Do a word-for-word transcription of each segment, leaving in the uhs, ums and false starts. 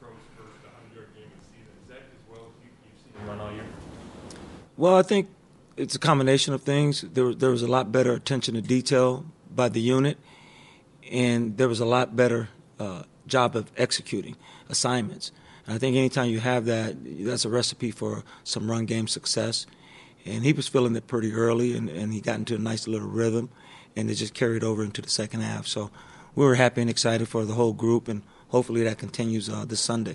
Crow's first one hundred game of the season. Is that as well as you, you've seen him run all year? Well, I think it's a combination of things. There, there was a lot better attention to detail by the unit, and there was a lot better uh, job of executing assignments. And I think anytime you have that, that's a recipe for some run game success. And he was feeling it pretty early, and, and he got into a nice little rhythm, and it just carried over into the second half. So we were happy and excited for the whole group, and hopefully that continues uh, this Sunday.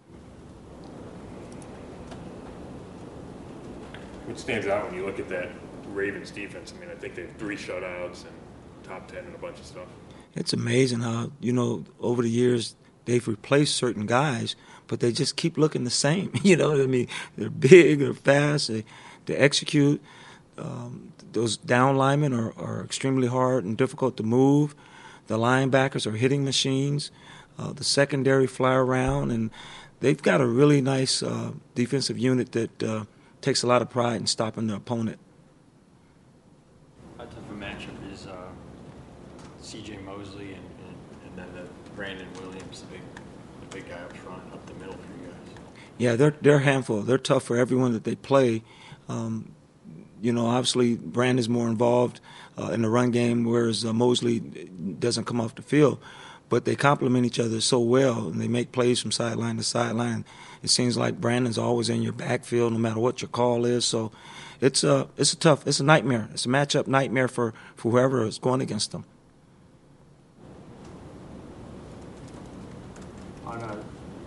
What stands out when you look at that Ravens defense? I mean, I think they have three shutouts and top ten and a bunch of stuff. It's amazing how, you know, over the years they've replaced certain guys, but they just keep looking the same. You know what I mean? They're big, they're fast, they, they execute. Um, those down linemen are, are extremely hard and difficult to move. The linebackers are hitting machines. Uh, the secondary fly around, and they've got a really nice uh, defensive unit that uh, takes a lot of pride in stopping the opponent. How tough a matchup is uh, C J Mosley and, and, and then the Brandon Williams, the big, the big guy up front, up the middle for you guys? Yeah, they're they're a handful. They're tough for everyone that they play. Um, you know, obviously Brandon's more involved uh, in the run game, whereas uh, Mosley doesn't come off the field. But they complement each other so well, and they make plays from sideline to sideline. It seems like Brandon's always in your backfield, no matter what your call is. So it's a it's a tough, it's a nightmare. It's a matchup nightmare for, for whoever is going against them. On a,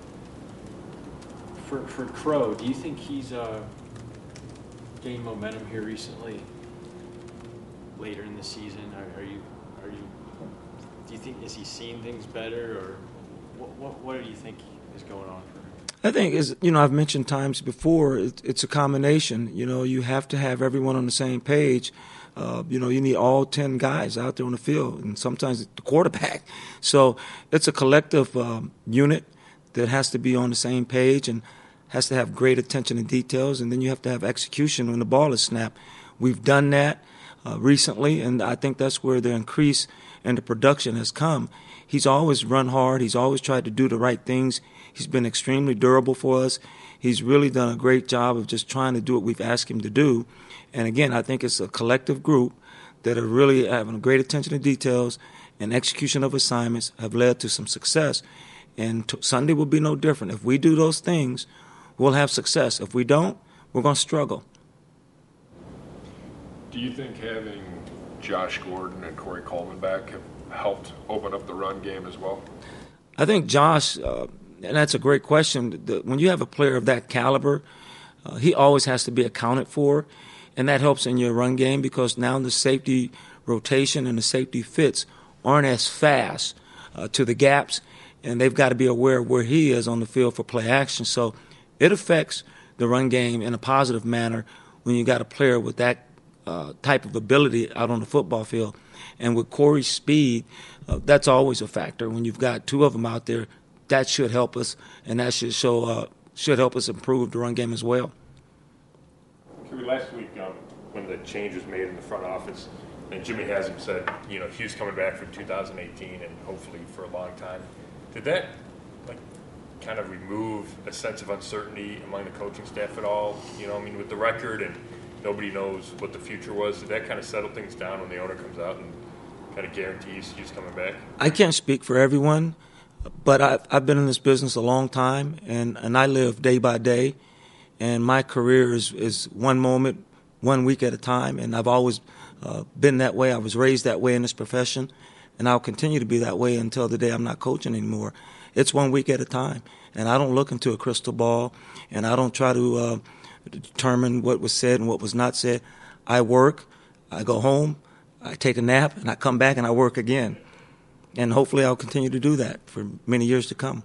for for Crow, do you think he's uh, gained momentum here recently? Later in the season, are, are you are you? Do you think, is he seeing things better, or what, what, what do you think is going on for him? I think, as you know, I've mentioned times before, it, it's a combination. You know, you have to have everyone on the same page. Uh, you know, you need all ten guys out there on the field, and sometimes the quarterback. So it's a collective um, unit that has to be on the same page and has to have great attention to details, and then you have to have execution when the ball is snapped. We've done that uh, recently, and I think that's where the increase and the production has come. He's always run hard. He's always tried to do the right things. He's been extremely durable for us. He's really done a great job of just trying to do what we've asked him to do. And again, I think it's a collective group that are really having great attention to details, and execution of assignments have led to some success. And t- Sunday will be no different. If we do those things, we'll have success. If we don't, we're going to struggle. Do you think having Josh Gordon and Corey Coleman back have helped open up the run game as well? I think Josh, uh, and that's a great question. The, when you have a player of that caliber, uh, he always has to be accounted for, and that helps in your run game because now the safety rotation and the safety fits aren't as fast uh, to the gaps, and they've got to be aware of where he is on the field for play action. So it affects the run game in a positive manner when you got a player with that Uh, type of ability out on the football field. And with Corey's speed, uh, that's always a factor. When you've got two of them out there, that should help us, and that should show uh, should help us improve the run game as well. Last week, um, when the change was made in the front office, and Jimmy Haslam said, you know, Hugh's coming back for two thousand eighteen and hopefully for a long time. Did that, like, kind of remove a sense of uncertainty among the coaching staff at all? You know, I mean, with the record and nobody knows what the future was. Did that kind of settle things down when the owner comes out and kind of guarantees he's coming back? I can't speak for everyone, but I've, I've been in this business a long time, and, and I live day by day, and my career is, is one moment, one week at a time, and I've always uh, been that way. I was raised that way in this profession, and I'll continue to be that way until the day I'm not coaching anymore. It's one week at a time, and I don't look into a crystal ball, and I don't try to uh, – to determine what was said and what was not said. I work, I go home, I take a nap, and I come back and I work again. And hopefully I'll continue to do that for many years to come.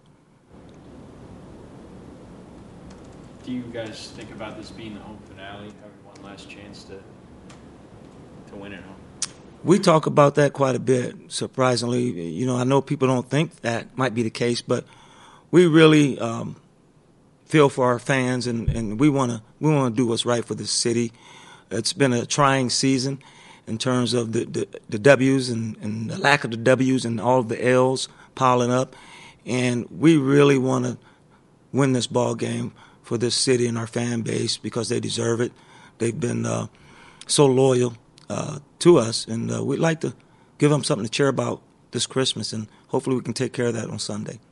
Do you guys think about this being the home finale, having one last chance to to win at home? We talk about that quite a bit, surprisingly. You know, I know people don't think that might be the case, but we really um, feel for our fans, and, and we want to we want to do what's right for the city. It's been a trying season in terms of the, the, the W's and, and the lack of the W's and all of the L's piling up, and we really want to win this ball game for this city and our fan base because they deserve it. They've been uh, so loyal uh, to us, and uh, we'd like to give them something to cheer about this Christmas, and hopefully we can take care of that on Sunday.